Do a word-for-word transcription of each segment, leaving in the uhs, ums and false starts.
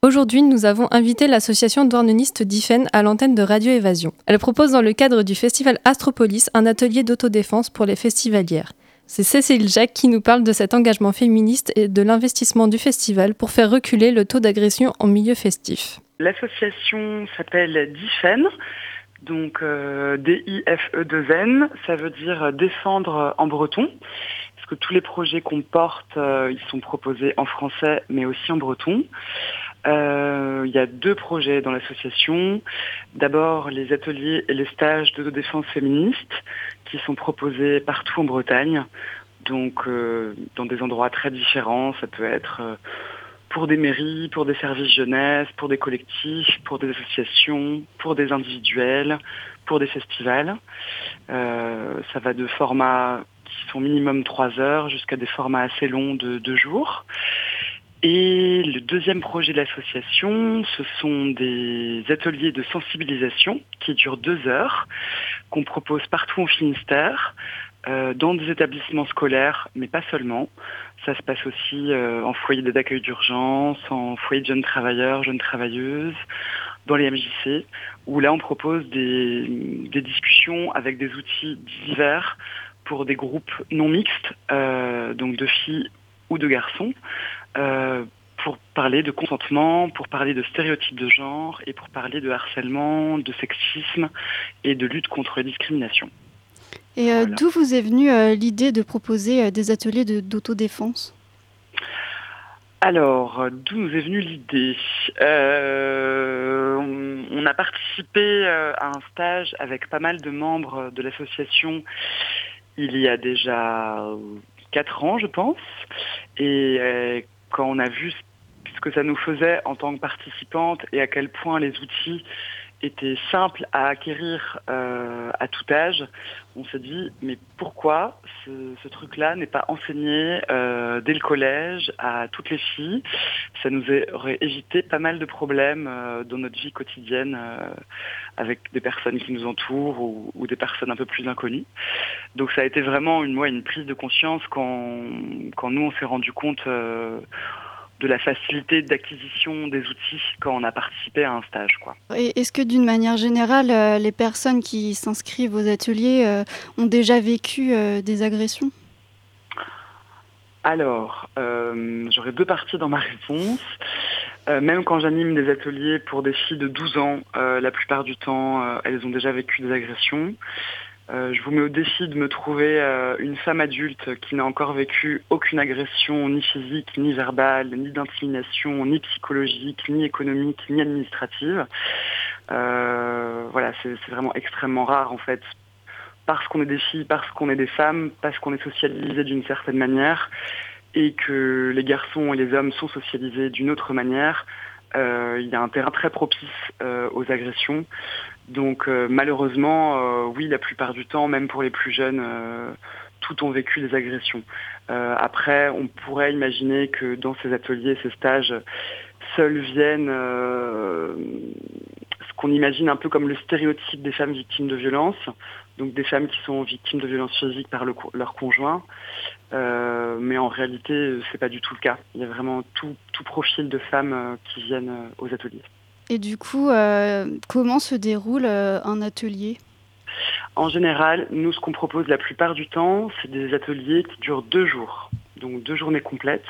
Aujourd'hui, nous avons invité l'association douarneniste d'Ifen à l'antenne de Radio Évasion. Elle propose dans le cadre du festival Astropolis un atelier d'autodéfense pour les festivalières. C'est Cécile Jacques qui nous parle de cet engagement féministe et de l'investissement du festival pour faire reculer le taux d'agression en milieu festif. L'association s'appelle DIFEN, donc euh, D I F E deux N, ça veut dire défendre en breton. Parce que tous les projets qu'on porte, euh, ils sont proposés en français, mais aussi en breton. Euh, il y a deux projets dans l'association. D'abord, les ateliers et les stages d'autodéfense féministe qui sont proposés partout en Bretagne, donc euh, dans des endroits très différents. Ça peut être euh, pour des mairies, pour des services jeunesse, pour des collectifs, pour des associations, pour des individuels, pour des festivals. Euh, ça va de formats qui sont minimum trois heures jusqu'à des formats assez longs de deux jours. Et le deuxième projet de l'association, ce sont des ateliers de sensibilisation qui durent deux heures, qu'on propose partout en Finistère, euh, dans des établissements scolaires, mais pas seulement. Ça se passe aussi euh, en foyer d'accueil d'urgence, en foyer de jeunes travailleurs, jeunes travailleuses, dans les M J C, où là on propose des, des discussions avec des outils divers pour des groupes non mixtes, euh, donc de filles ou de garçons, euh, pour parler de consentement, pour parler de stéréotypes de genre et pour parler de harcèlement, de sexisme et de lutte contre la discrimination. Et euh, Voilà. D'où vous est venue euh, l'idée de proposer euh, des ateliers de, d'autodéfense ? Alors, d'où nous est venue l'idée ? euh, on, on a participé euh, à un stage avec pas mal de membres de l'association il y a déjà quatre ans, je pense. Et euh, quand on a vu ce que ça nous faisait en tant que participantes et à quel point les outils étaient simples à acquérir euh, à tout âge, on s'est dit, mais pourquoi ce, ce truc-là n'est pas enseigné euh, dès le collège à toutes les filles ? Ça nous aurait évité pas mal de problèmes euh, dans notre vie quotidienne euh, avec des personnes qui nous entourent ou, ou des personnes un peu plus inconnues. Donc ça a été vraiment une, ouais, une prise de conscience quand, quand nous on s'est rendu compte euh, de la facilité d'acquisition des outils quand on a participé à un stage, quoi. Et est-ce que d'une manière générale, euh, les personnes qui s'inscrivent aux ateliers euh, ont déjà vécu euh, des agressions ? Alors, euh, j'aurais deux parties dans ma réponse. Euh, même quand j'anime des ateliers pour des filles de douze ans, euh, la plupart du temps, euh, elles ont déjà vécu des agressions. Euh, je vous mets au défi de me trouver euh, une femme adulte qui n'a encore vécu aucune agression, ni physique, ni verbale, ni d'intimidation, ni psychologique, ni économique, ni administrative. Euh, voilà, c'est, c'est vraiment extrêmement rare en fait, parce qu'on est des filles, parce qu'on est des femmes, parce qu'on est socialisé d'une certaine manière, et que les garçons et les hommes sont socialisés d'une autre manière. Euh, il y a un terrain très propice euh, aux agressions. Donc euh, malheureusement, euh, oui, la plupart du temps, même pour les plus jeunes, euh, toutes ont vécu des agressions. Euh, après, on pourrait imaginer que dans ces ateliers, ces stages, seuls viennent euh, ce qu'on imagine un peu comme le stéréotype des femmes victimes de violences, donc des femmes qui sont victimes de violences physiques par le, leur conjoint. Euh, mais en réalité, c'est pas du tout le cas. Il y a vraiment tout, tout profil de femmes euh, qui viennent euh, aux ateliers. Et du coup, euh, comment se déroule euh, un atelier ? En général, nous, ce qu'on propose la plupart du temps, c'est des ateliers qui durent deux jours, donc deux journées complètes.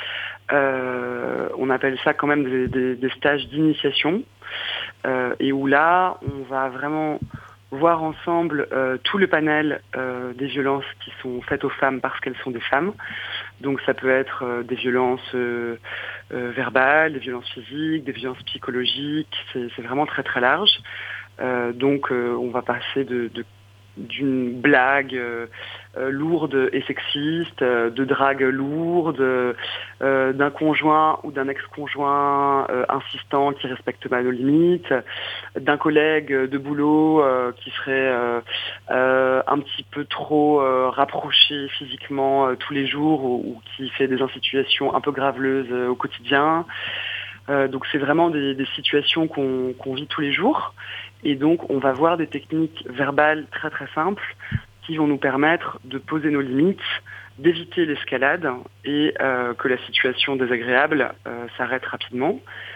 Euh, on appelle ça quand même des, des, des stages d'initiation, euh, et où là, on va vraiment voir ensemble euh, tout le panel euh, des violences qui sont faites aux femmes parce qu'elles sont des femmes. Donc ça peut être euh, des violences euh, euh, verbales, des violences physiques, des violences psychologiques, c'est, c'est vraiment très très large. Euh, donc euh, on va passer de, de d'une blague euh, euh, lourde et sexiste, euh, de drague lourde, euh, d'un conjoint ou d'un ex-conjoint euh, insistant qui respecte pas nos limites, d'un collègue de boulot euh, qui serait euh, euh, un petit peu trop euh, rapproché physiquement euh, tous les jours ou, ou qui fait des situations un peu graveleuses euh, au quotidien. Euh, donc c'est vraiment des, des situations qu'on, qu'on vit tous les jours. Et donc, on va voir des techniques verbales très très simples qui vont nous permettre de poser nos limites, d'éviter l'escalade et euh, que la situation désagréable euh, s'arrête rapidement.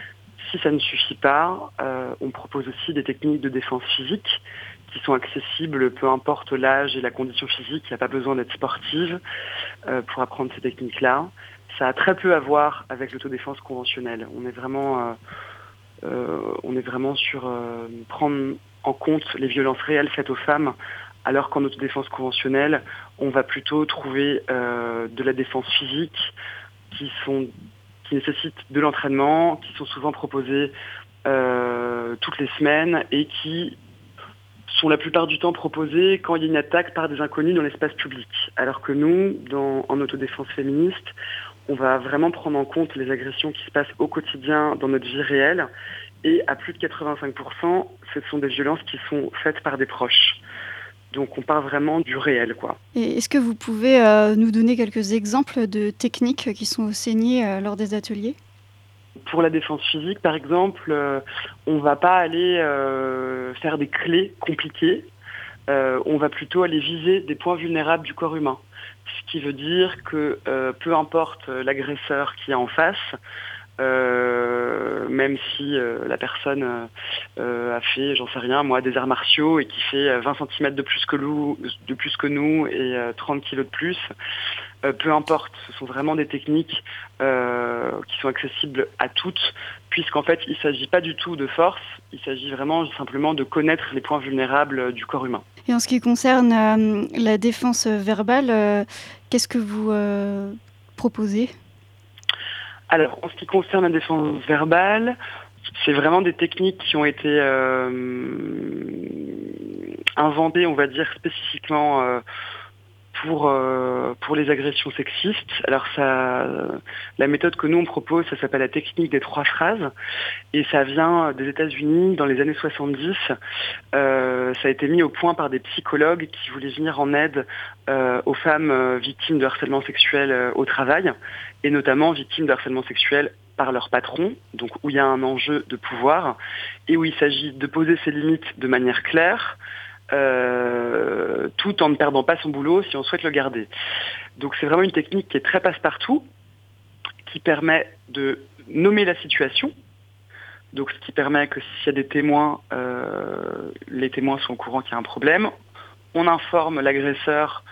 si ça ne suffit pas, euh, on propose aussi des techniques de défense physique qui sont accessibles, peu importe l'âge et la condition physique. Il n'y a pas besoin d'être sportive euh, pour apprendre ces techniques-là. Ça a très peu à voir avec l'autodéfense conventionnelle. On est vraiment, euh, euh, on est vraiment sur euh, prendre en compte les violences réelles faites aux femmes, alors qu'en autodéfense conventionnelle, on va plutôt trouver euh, de la défense physique qui sont qui nécessitent de l'entraînement, qui sont souvent proposées euh, toutes les semaines et qui sont la plupart du temps proposées quand il y a une attaque par des inconnus dans l'espace public. Alors que nous, dans, en autodéfense féministe, on va vraiment prendre en compte les agressions qui se passent au quotidien dans notre vie réelle. Et à plus de quatre-vingt-cinq pour cent, ce sont des violences qui sont faites par des proches. Donc on part vraiment du réel, quoi. Et est-ce que vous pouvez euh, nous donner quelques exemples de techniques qui sont enseignées euh, lors des ateliers ? Pour la défense physique, par exemple, euh, on ne va pas aller euh, faire des clés compliquées. Euh, on va plutôt aller viser des points vulnérables du corps humain. Ce qui veut dire que euh, peu importe l'agresseur qui est en face, Euh, même si euh, la personne euh, a fait, j'en sais rien, moi, des arts martiaux et qui fait vingt centimètres de plus que, nous, de plus que nous et euh, trente kilos de plus, euh, peu importe, ce sont vraiment des techniques euh, qui sont accessibles à toutes, puisqu'en fait, il ne s'agit pas du tout de force, il s'agit vraiment simplement de connaître les points vulnérables du corps humain. Et en ce qui concerne euh, la défense verbale, euh, qu'est-ce que vous euh, proposez ? Alors, en ce qui concerne la défense verbale, c'est vraiment des techniques qui ont été euh, inventées, on va dire, spécifiquement euh, pour, euh, pour les agressions sexistes. Alors, ça, la méthode que nous, on propose, ça s'appelle la technique des trois phrases. Et ça vient des États-Unis dans les années soixante-dix. Euh, ça a été mis au point par des psychologues qui voulaient venir en aide euh, aux femmes euh, victimes de harcèlement sexuel euh, au travail, et notamment victimes de harcèlement sexuel par leur patron, donc où il y a un enjeu de pouvoir, et où il s'agit de poser ses limites de manière claire, euh, tout en ne perdant pas son boulot si on souhaite le garder. Donc c'est vraiment une technique qui est très passe-partout, qui permet de nommer la situation. Donc, ce qui permet que s'il y a des témoins, euh, les témoins sont au courant qu'il y a un problème. On informe l'agresseur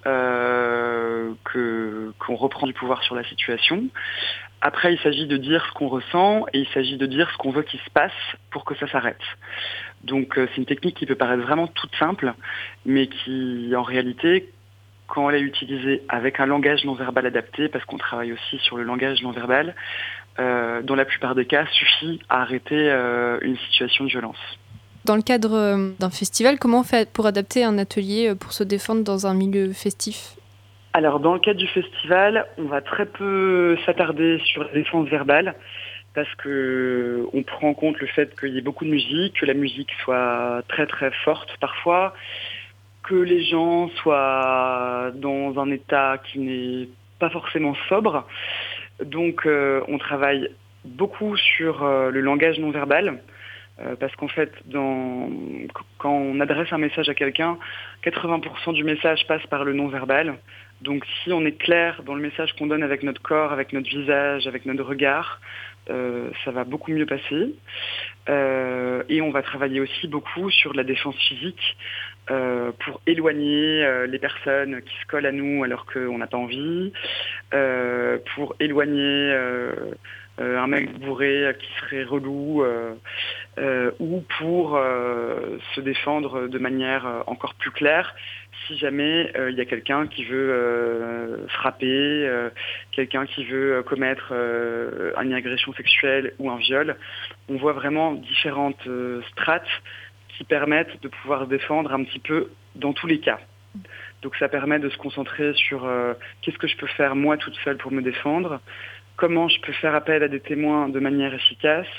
euh, que, qu'on reprend du pouvoir sur la situation. Après, il s'agit de dire ce qu'on ressent et il s'agit de dire ce qu'on veut qu'il se passe pour que ça s'arrête. Donc, euh, c'est une technique qui peut paraître vraiment toute simple, mais qui, en réalité, quand elle est utilisée avec un langage non verbal adapté, parce qu'on travaille aussi sur le langage non verbal, Euh, dans la plupart des cas, suffit à arrêter euh, une situation de violence. Dans le cadre euh, d'un festival, comment on fait pour adapter un atelier pour se défendre dans un milieu festif ? Alors, dans le cadre du festival, on va très peu s'attarder sur la défense verbale parce que on prend en compte le fait qu'il y ait beaucoup de musique, que la musique soit très très forte parfois, que les gens soient dans un état qui n'est pas forcément sobre. Donc euh, on travaille beaucoup sur euh, le langage non verbal, euh, parce qu'en fait, dans, quand on adresse un message à quelqu'un, quatre-vingts pour cent du message passe par le non verbal. Donc si on est clair dans le message qu'on donne avec notre corps, avec notre visage, avec notre regard, euh, ça va beaucoup mieux passer. Euh, et on va travailler aussi beaucoup sur la défense physique, Euh, pour éloigner euh, les personnes qui se collent à nous alors qu'on n'a pas envie, euh, pour éloigner euh, euh, un mec bourré qui serait relou, euh, euh, ou pour euh, se défendre de manière encore plus claire si jamais il euh, y a quelqu'un qui veut euh, frapper, euh, quelqu'un qui veut commettre euh, une agression sexuelle ou un viol. On voit vraiment différentes euh, strates qui permettent de pouvoir se défendre un petit peu dans tous les cas. Donc ça permet de se concentrer sur euh, qu'est-ce que je peux faire moi toute seule pour me défendre, comment je peux faire appel à des témoins de manière efficace,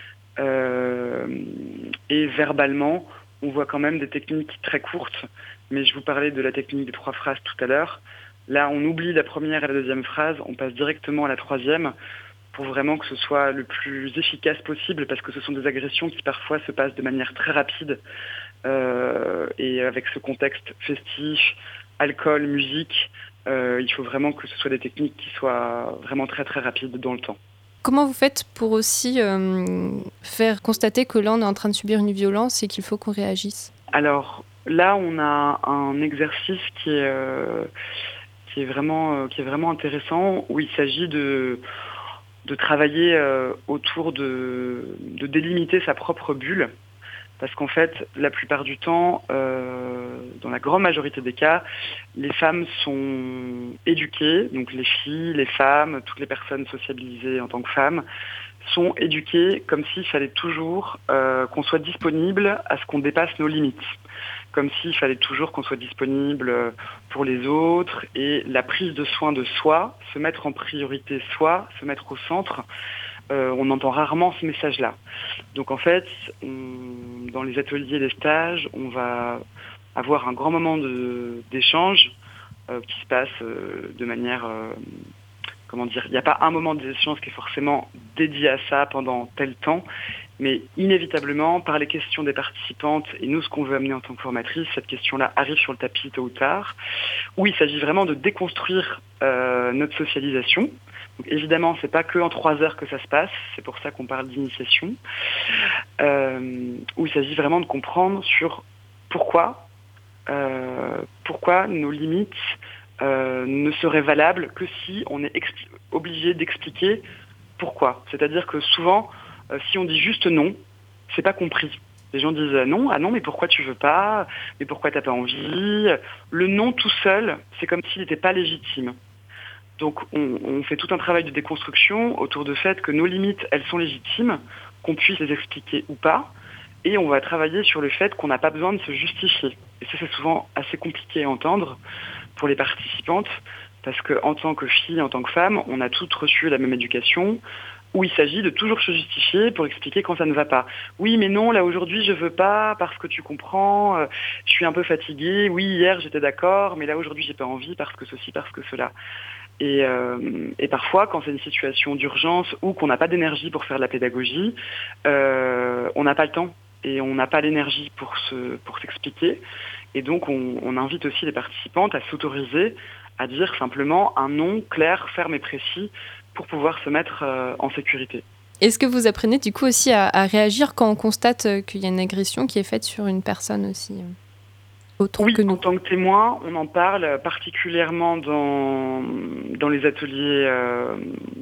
euh, et verbalement, on voit quand même des techniques très courtes, mais je vous parlais de la technique des trois phrases tout à l'heure. Là, on oublie la première et la deuxième phrase, on passe directement à la troisième, pour vraiment que ce soit le plus efficace possible, parce que ce sont des agressions qui parfois se passent de manière très rapide, euh, et avec ce contexte festif, alcool, musique, euh, il faut vraiment que ce soit des techniques qui soient vraiment très très rapides dans le temps. comment vous faites pour aussi euh, faire constater que là, on est en train de subir une violence et qu'il faut qu'on réagisse ? Alors là, on a un exercice qui est, euh, qui est, vraiment, euh, qui est vraiment intéressant, où il s'agit de, de travailler euh, autour de, de délimiter sa propre bulle. Parce qu'en fait, la plupart du temps, euh, dans la grande majorité des cas, les femmes sont éduquées, donc les filles, les femmes, toutes les personnes sociabilisées en tant que femmes, sont éduquées comme s'il fallait toujours euh, qu'on soit disponible à ce qu'on dépasse nos limites. Comme s'il fallait toujours qu'on soit disponible pour les autres, et la prise de soin de soi, se mettre en priorité soi, se mettre au centre, euh, on entend rarement ce message-là. Donc en fait, on, dans les ateliers et les stages, on va avoir un grand moment de, d'échange euh, qui se passe euh, de manière... Euh, comment dire, il n'y a pas un moment d'échange qui est forcément dédié à ça pendant tel temps, mais inévitablement, par les questions des participantes, et nous, ce qu'on veut amener en tant que formatrice, cette question-là arrive sur le tapis tôt ou tard, où il s'agit vraiment de déconstruire euh, notre socialisation. Donc, évidemment, c'est pas que en trois heures que ça se passe, c'est pour ça qu'on parle d'initiation, euh, où il s'agit vraiment de comprendre sur pourquoi, euh, pourquoi nos limites Euh, ne serait valable que si on est ex- obligé d'expliquer pourquoi. C'est-à-dire que souvent, euh, si on dit juste non, c'est pas compris. Les gens disent euh, non, ah non, mais pourquoi tu veux pas ? Mais pourquoi t'as pas envie ? Le non tout seul, c'est comme s'il n'était pas légitime. Donc on, on fait tout un travail de déconstruction autour du fait que nos limites, elles sont légitimes, qu'on puisse les expliquer ou pas, et on va travailler sur le fait qu'on n'a pas besoin de se justifier. Et ça, c'est souvent assez compliqué à entendre pour les participantes, parce qu'en tant que fille, en tant que femme, on a toutes reçu la même éducation, où il s'agit de toujours se justifier pour expliquer quand ça ne va pas. Oui, mais non, là aujourd'hui je veux pas, parce que tu comprends, euh, je suis un peu fatiguée, oui, hier j'étais d'accord, mais là aujourd'hui j'ai pas envie, parce que ceci, parce que cela. Et, euh, et parfois, quand c'est une situation d'urgence ou qu'on n'a pas d'énergie pour faire de la pédagogie, euh, on n'a pas le temps et on n'a pas l'énergie pour se, pour s'expliquer. Et donc, on, on invite aussi les participantes à s'autoriser à dire simplement un non clair, ferme et précis pour pouvoir se mettre euh, en sécurité. Est-ce que vous apprenez du coup aussi à, à réagir quand on constate qu'il y a une agression qui est faite sur une personne aussi autre Oui, que nous ? En tant que témoin, on en parle particulièrement dans, dans les ateliers euh,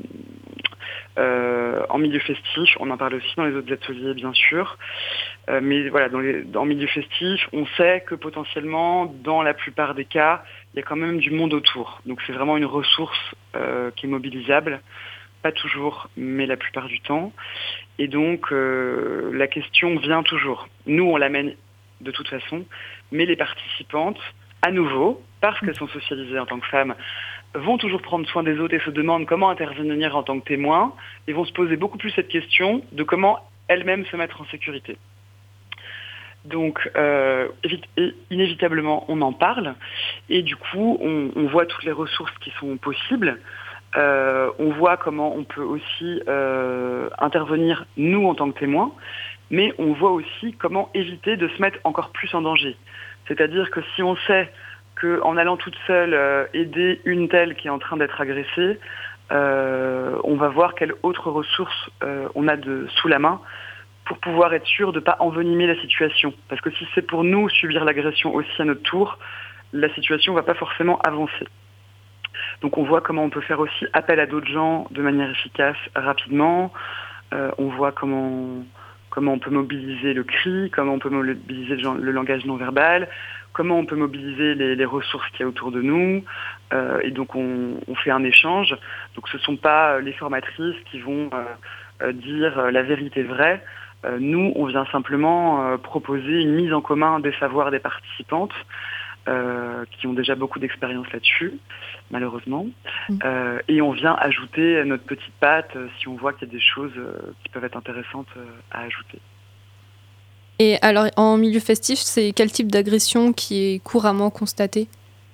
euh, en milieu festif. On en parle aussi dans les autres ateliers, bien sûr. Euh, mais voilà, dans les, en milieu festif, on sait que potentiellement, dans la plupart des cas, il y a quand même du monde autour. Donc c'est vraiment une ressource euh, qui est mobilisable. Pas toujours, mais la plupart du temps. Et donc, euh, la question vient toujours. Nous, on l'amène de toute façon, mais les participantes, à nouveau, parce qu'elles sont socialisées en tant que femmes, vont toujours prendre soin des autres et se demandent comment intervenir en tant que témoins, et vont se poser beaucoup plus cette question de comment elles-mêmes se mettre en sécurité. Donc, euh, inévitablement, on en parle, et du coup, on, on voit toutes les ressources qui sont possibles. Euh, on voit comment on peut aussi euh, intervenir, nous, en tant que témoins, mais on voit aussi comment éviter de se mettre encore plus en danger. C'est-à-dire que si on sait qu'en allant toute seule euh, aider une telle qui est en train d'être agressée, euh, on va voir quelles autres ressources euh, on a de, sous la main pour pouvoir être sûr de ne pas envenimer la situation. Parce que si c'est pour nous subir l'agression aussi à notre tour, la situation ne va pas forcément avancer. Donc on voit comment on peut faire aussi appel à d'autres gens de manière efficace, rapidement. Euh, on voit comment, comment on peut mobiliser le cri, comment on peut mobiliser le, le langage non verbal, comment on peut mobiliser les, les ressources qu'il y a autour de nous. Euh, et donc on, on fait un échange. Donc ce ne sont pas les formatrices qui vont euh, dire la vérité vraie. Euh, nous, on vient simplement euh, proposer une mise en commun des savoirs des participantes, Euh, qui ont déjà beaucoup d'expérience là-dessus, malheureusement. Mmh. Euh, et on vient ajouter notre petite patte euh, si on voit qu'il y a des choses euh, qui peuvent être intéressantes euh, à ajouter. Et alors, en milieu festif, c'est quel type d'agression qui est couramment constaté ?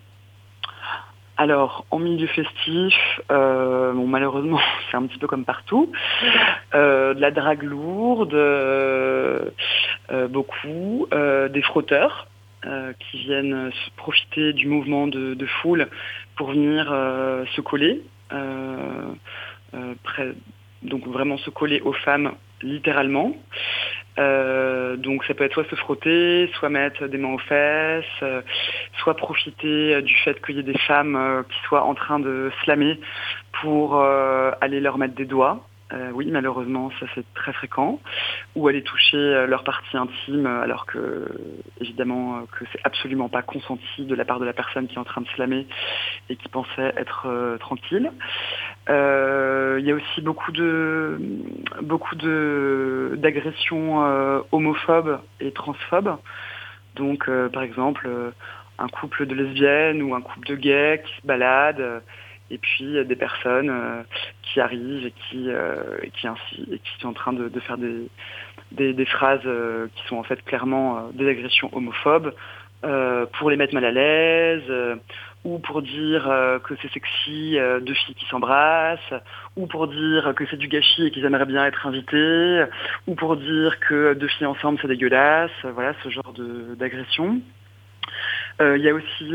Alors, en milieu festif, euh, bon, malheureusement, c'est un petit peu comme partout. Euh, de la drague lourde, euh, euh, beaucoup, euh, des frotteurs, Euh, qui viennent se profiter du mouvement de, de foule pour venir euh, se coller euh, euh, près, donc vraiment se coller aux femmes littéralement. Euh, donc ça peut être soit se frotter, soit mettre des mains aux fesses, euh, soit profiter du fait qu'il y ait des femmes euh, qui soient en train de slammer pour euh, aller leur mettre des doigts. Euh, oui, malheureusement, ça c'est très fréquent. Ou aller toucher euh, leur partie intime, alors que, évidemment, euh, que c'est absolument pas consenti de la part de la personne qui est en train de slammer et qui pensait être euh, tranquille. Euh, il y a aussi beaucoup de beaucoup de d'agressions euh, homophobes et transphobes. Donc, euh, par exemple, euh, un couple de lesbiennes ou un couple de gays qui se baladent. Euh, et puis euh, des personnes euh, qui arrivent et qui, euh, et qui, ainsi, et qui sont en train de, de faire des, des, des phrases euh, qui sont en fait clairement euh, des agressions homophobes euh, pour les mettre mal à l'aise, euh, ou pour dire euh, que c'est sexy euh, deux filles qui s'embrassent, ou pour dire que c'est du gâchis et qu'ils aimeraient bien être invités, ou pour dire que deux filles ensemble c'est dégueulasse, voilà ce genre de, d'agression. Il euh, y a aussi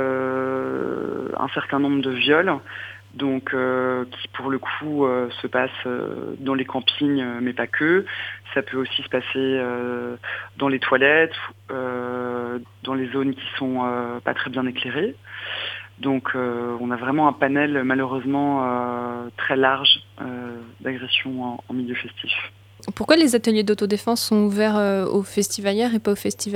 euh, un certain nombre de viols, donc euh, qui pour le coup euh, se passent euh, dans les campings, euh, mais pas que. Ça peut aussi se passer euh, dans les toilettes, euh, dans les zones qui sont euh, pas très bien éclairées. Donc euh, on a vraiment un panel malheureusement euh, très large euh, d'agressions en, en milieu festif. Pourquoi les ateliers d'autodéfense sont ouverts euh, aux festivalières et pas aux festivaliers ?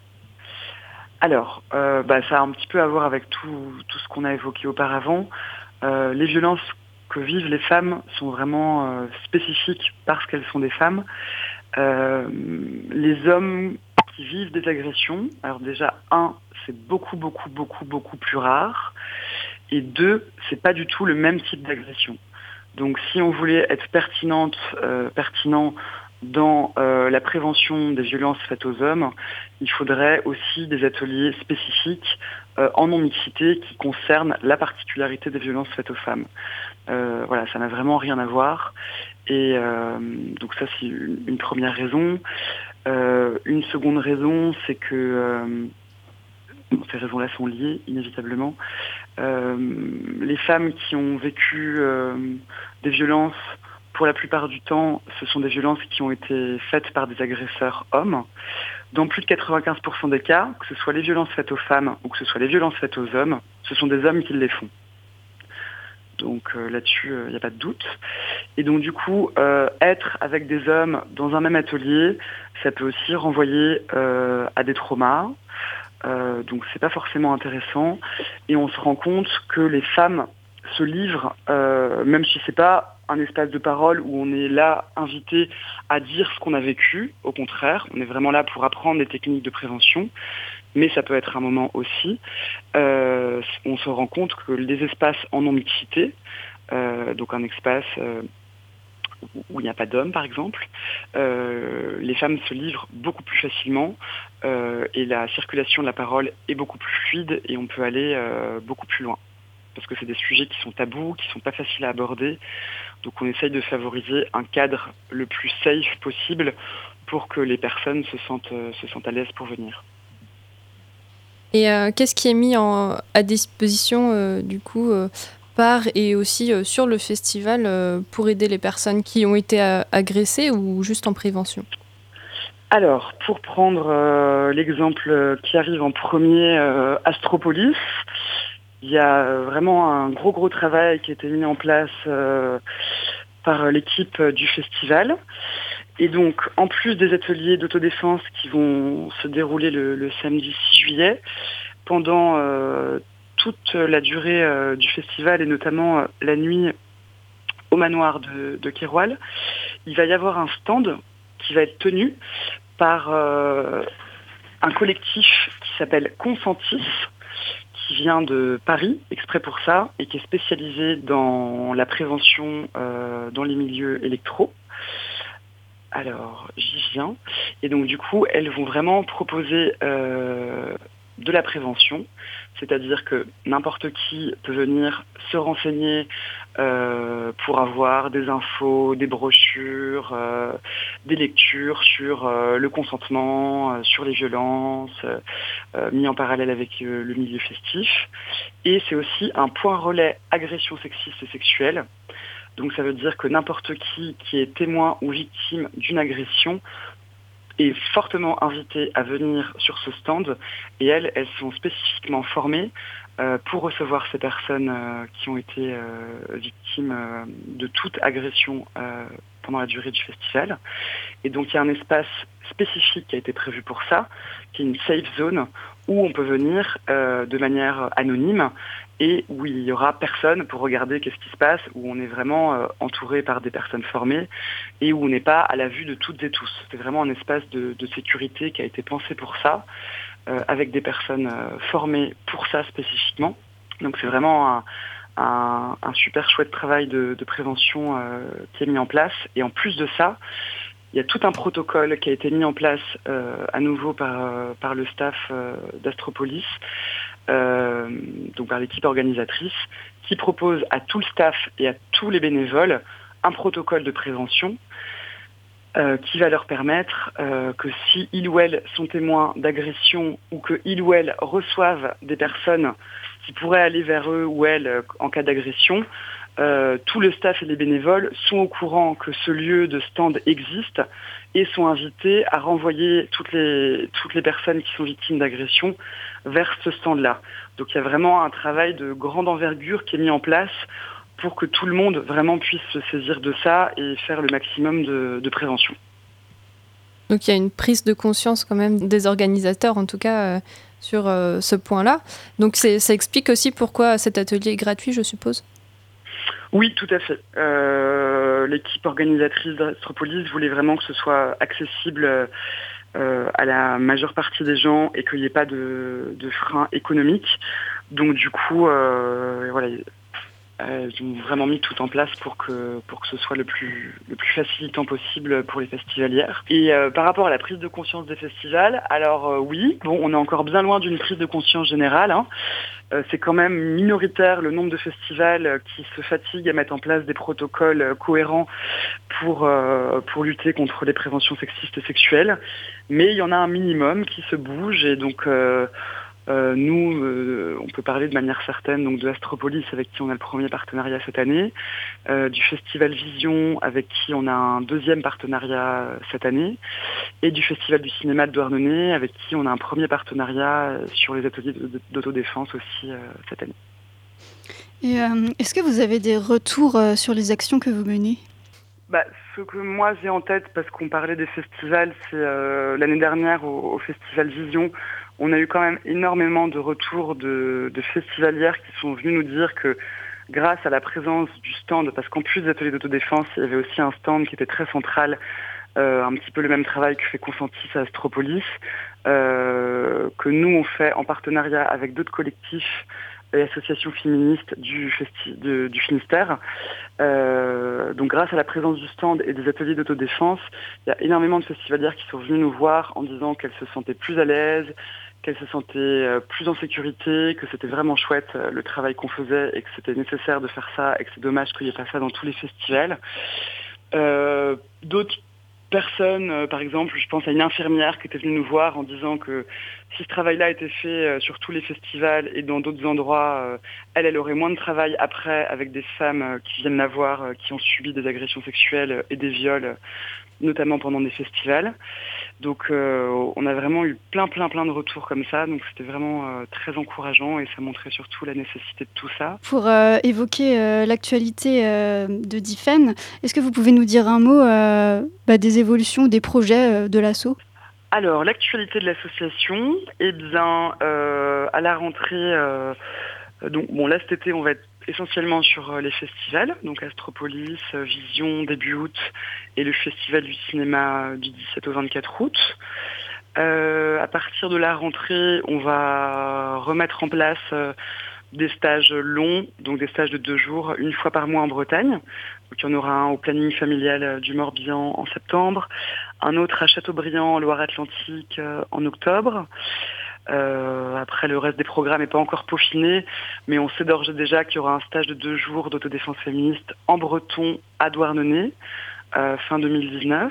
Alors, euh, bah, ça a un petit peu à voir avec tout, tout ce qu'on a évoqué auparavant. Euh, les violences que vivent les femmes sont vraiment euh, spécifiques parce qu'elles sont des femmes. Euh, les hommes qui vivent des agressions, alors déjà, un, c'est beaucoup, beaucoup, beaucoup, beaucoup plus rare. Et deux, c'est pas du tout le même type d'agression. Donc si on voulait être pertinente, euh, pertinent dans euh, la prévention des violences faites aux hommes, il faudrait aussi des ateliers spécifiques euh, en non-mixité qui concernent la particularité des violences faites aux femmes. Euh, voilà, ça n'a vraiment rien à voir. Et euh, donc ça, c'est une, une première raison. Euh, une seconde raison, c'est que euh, ces raisons-là sont liées, inévitablement. Euh, les femmes qui ont vécu euh, des violences, pour la plupart du temps, ce sont des violences qui ont été faites par des agresseurs hommes. Dans plus de quatre-vingt-quinze pour cent des cas, que ce soit les violences faites aux femmes ou que ce soit les violences faites aux hommes, ce sont des hommes qui les font. Donc euh, là-dessus, il euh, n'y a pas de doute. Et donc du coup, euh, être avec des hommes dans un même atelier, ça peut aussi renvoyer euh, à des traumas. Euh, donc c'est pas forcément intéressant. Et on se rend compte que les femmes se livrent, euh, même si c'est pas un espace de parole où on est là invité à dire ce qu'on a vécu. Au contraire, on est vraiment là pour apprendre des techniques de prévention. Mais ça peut être un moment aussi. Euh, on se rend compte que les espaces en non-mixité, euh, donc un espace euh, où il n'y a pas d'hommes par exemple, euh, les femmes se livrent beaucoup plus facilement euh, et la circulation de la parole est beaucoup plus fluide et on peut aller euh, beaucoup plus loin. Parce que c'est des sujets qui sont tabous, qui ne sont pas faciles à aborder. Donc on essaye de favoriser un cadre le plus safe possible pour que les personnes se sentent, euh, se sentent à l'aise pour venir. Et euh, qu'est-ce qui est mis en, à disposition euh, du coup euh, par et aussi euh, sur le festival euh, pour aider les personnes qui ont été euh, agressées ou juste en prévention ? Alors, pour prendre euh, l'exemple qui arrive en premier, euh, Astropolis, il y a vraiment un gros gros travail qui a été mis en place euh, par l'équipe du festival. Et donc, en plus des ateliers d'autodéfense qui vont se dérouler le, le samedi six juillet, pendant euh, toute la durée euh, du festival et notamment euh, la nuit au manoir de, de Keroual, il va y avoir un stand qui va être tenu par euh, un collectif qui s'appelle Consentis, qui vient de Paris, exprès pour ça, et qui est spécialisé dans la prévention euh, dans les milieux électro. Alors, j'y viens. Et donc, du coup, elles vont vraiment proposer euh, de la prévention, c'est-à-dire que n'importe qui peut venir se renseigner euh, pour avoir des infos, des brochures, euh, des lectures sur euh, le consentement, euh, sur les violences, euh, mis en parallèle avec euh, le milieu festif. Et c'est aussi un point relais agression sexiste et sexuelle. Donc ça veut dire que n'importe qui qui est témoin ou victime d'une agression est fortement invité à venir sur ce stand et elles, elles sont spécifiquement formées euh, pour recevoir ces personnes euh, qui ont été euh, victimes euh, de toute agression euh, pendant la durée du festival. Et donc il y a un espace spécifique qui a été prévu pour ça, qui est une safe zone où on peut venir euh, de manière anonyme et où il y aura personne pour regarder qu'est-ce qui se passe, où on est vraiment euh, entouré par des personnes formées et où on n'est pas à la vue de toutes et tous. C'est vraiment un espace de, de sécurité qui a été pensé pour ça, euh, avec des personnes euh, formées pour ça spécifiquement. Donc c'est vraiment un, un, un super chouette travail de, de prévention euh, qui est mis en place. Et en plus de ça, il y a tout un protocole qui a été mis en place euh, à nouveau par, euh, par le staff euh, d'Astropolis, euh, donc par l'équipe organisatrice, qui propose à tout le staff et à tous les bénévoles un protocole de prévention euh, qui va leur permettre euh, que si ils ou elles sont témoins d'agression ou que ils ou elles reçoivent des personnes qui pourraient aller vers eux ou elles euh, en cas d'agression, Euh, tout le staff et les bénévoles sont au courant que ce lieu de stand existe et sont invités à renvoyer toutes les, toutes les personnes qui sont victimes d'agression vers ce stand-là. Donc il y a vraiment un travail de grande envergure qui est mis en place pour que tout le monde vraiment puisse se saisir de ça et faire le maximum de, de prévention. Donc il y a une prise de conscience quand même des organisateurs, en tout cas, euh, sur euh, ce point-là. Donc c'est, ça explique aussi pourquoi cet atelier est gratuit, je suppose ? Oui, tout à fait. Euh, l'équipe organisatrice d'Astropolis voulait vraiment que ce soit accessible euh, à la majeure partie des gens et qu'il n'y ait pas de, de frein économique. Donc du coup, euh, voilà, euh, ils ont vraiment mis tout en place pour que pour que ce soit le plus le plus facilitant possible pour les festivalières. Et euh, par rapport à la prise de conscience des festivals, alors euh, oui, bon, on est encore bien loin d'une prise de conscience générale, hein. Euh, c'est quand même minoritaire le nombre de festivals qui se fatiguent à mettre en place des protocoles cohérents pour, euh, pour lutter contre les préventions sexistes et sexuelles. Mais il y en a un minimum qui se bouge et donc euh, euh, nous, euh, on peut parler de manière certaine donc de Astropolis avec qui on a le premier partenariat cette année, euh, du Festival Vision avec qui on a un deuxième partenariat cette année et du Festival du cinéma de Douarnenez avec qui on a un premier partenariat sur les ateliers d'autodéfense aussi euh, cette année. Et euh, est-ce que vous avez des retours euh, sur les actions que vous menez ? Bah, ce que moi j'ai en tête, parce qu'on parlait des festivals, c'est euh, l'année dernière au, au Festival Vision, on a eu quand même énormément de retours de, de festivalières qui sont venues nous dire que grâce à la présence du stand, parce qu'en plus des ateliers d'autodéfense, il y avait aussi un stand qui était très central, euh, un petit peu le même travail que fait Consentis à Astropolis, euh, que nous on fait en partenariat avec d'autres collectifs et associations féministes du, festi- de, du Finistère. Euh, donc grâce à la présence du stand et des ateliers d'autodéfense, il y a énormément de festivalières qui sont venues nous voir en disant qu'elles se sentaient plus à l'aise, qu'elles se sentaient euh, plus en sécurité, que c'était vraiment chouette euh, le travail qu'on faisait et que c'était nécessaire de faire ça et que c'est dommage qu'il n'y ait pas ça dans tous les festivals. Euh, d'autres personnes, euh, par exemple, je pense à une infirmière qui était venue nous voir en disant que si ce travail-là était fait euh, sur tous les festivals et dans d'autres endroits, euh, elle, elle aurait moins de travail après avec des femmes euh, qui viennent la voir, euh, qui ont subi des agressions sexuelles et des viols, euh, notamment pendant des festivals. Donc euh, on a vraiment eu plein plein plein de retours comme ça, donc c'était vraiment euh, très encourageant et ça montrait surtout la nécessité de tout ça. Pour euh, évoquer euh, l'actualité euh, de Difen, est-ce que vous pouvez nous dire un mot euh, bah, des évolutions, des projets euh, de l'asso ? Alors l'actualité de l'association, eh bien euh, à la rentrée, euh, donc bon là cet été on va être essentiellement sur les festivals, donc Astropolis, Vision début août et le festival du cinéma du dix-sept au vingt-quatre août. Euh, à partir de la rentrée, on va remettre en place euh, des stages longs, donc des stages de deux jours, une fois par mois en Bretagne. Donc il y en aura un au planning familial du Morbihan en septembre, un autre à Châteaubriand en Loire-Atlantique euh, en octobre. Euh, après, le reste des programmes n'est pas encore peaufiné, mais on sait d'ores et déjà qu'il y aura un stage de deux jours d'autodéfense féministe en breton à Douarnenez, euh, fin deux mille dix-neuf.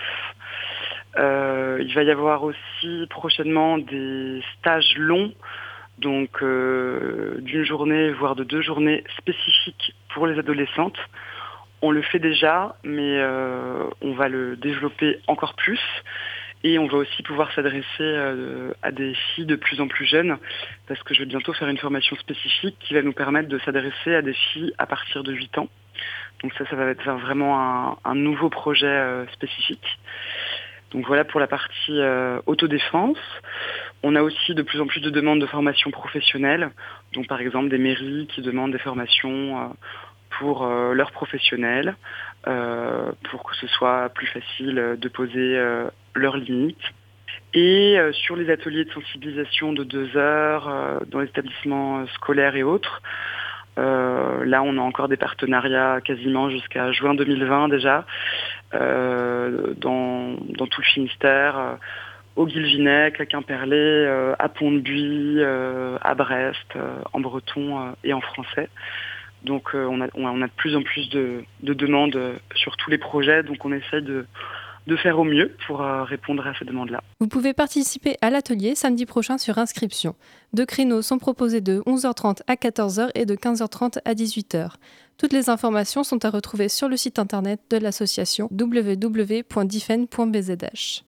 Euh, il va y avoir aussi prochainement des stages longs, donc euh, d'une journée, voire de deux journées spécifiques pour les adolescentes, On le fait déjà, mais euh, on va le développer encore plus. Et on va aussi pouvoir s'adresser euh, à des filles de plus en plus jeunes, parce que je vais bientôt faire une formation spécifique qui va nous permettre de s'adresser à des filles à partir de huit ans. Donc ça, ça va être vraiment un, un nouveau projet euh, spécifique. Donc voilà pour la partie euh, autodéfense. On a aussi de plus en plus de demandes de formation professionnelle, donc par exemple des mairies qui demandent des formations euh, pour euh, leurs professionnels, euh, pour que ce soit plus facile de poser euh, leurs limites. Et euh, sur les ateliers de sensibilisation de deux heures euh, dans les établissements scolaires et autres, euh, là on a encore des partenariats quasiment jusqu'à juin deux mille vingt déjà, euh, dans, dans tout le Finistère, euh, au Guilvinec, à Quimperlé, euh, à Pont-de-Buis, euh, à Brest, euh, en breton euh, et en français. Donc euh, on, a, on a de plus en plus de, de demandes sur tous les projets, donc on essaie de, de faire au mieux pour euh, répondre à ces demandes-là. Vous pouvez participer à l'atelier samedi prochain sur inscription. Deux créneaux sont proposés de onze heures trente à quatorze heures et de quinze heures trente à dix-huit heures. Toutes les informations sont à retrouver sur le site internet de l'association w w w point difen point b z h.